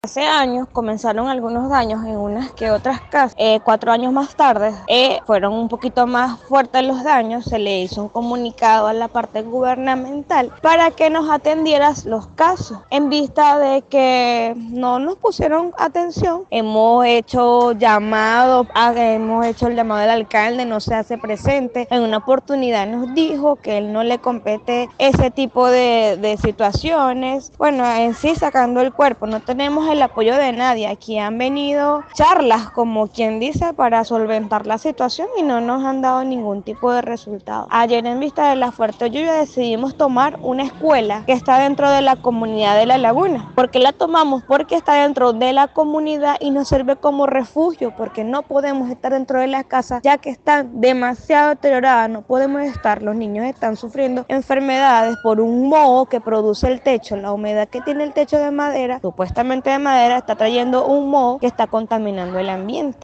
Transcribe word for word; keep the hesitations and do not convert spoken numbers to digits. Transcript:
Hace años comenzaron algunos daños en unas que otras casas. Eh, cuatro años más tarde eh, fueron un poquito más fuertes los daños. Se le hizo un comunicado a la parte gubernamental para que nos atendieran los casos. En vista de que no nos pusieron atención, hemos hecho llamados, hemos hecho el llamado del alcalde, no se hace presente. En una oportunidad nos dijo que él no le compete ese tipo de, de situaciones. Bueno, en sí sacando el cuerpo, no tenemos el apoyo de nadie. Aquí han venido charlas, como quien dice, para solventar la situación y no nos han dado ningún tipo de resultado. Ayer, en vista de la fuerte lluvia, decidimos tomar una escuela que está dentro de la comunidad de La Laguna. ¿Por qué la tomamos? Porque está dentro de la comunidad y nos sirve como refugio, porque no podemos estar dentro de las casas ya que están demasiado deterioradas. No podemos estar, los niños están sufriendo enfermedades por un moho que produce el techo. La humedad que tiene el techo de madera, supuestamente de madera, está trayendo un moho que está contaminando el ambiente.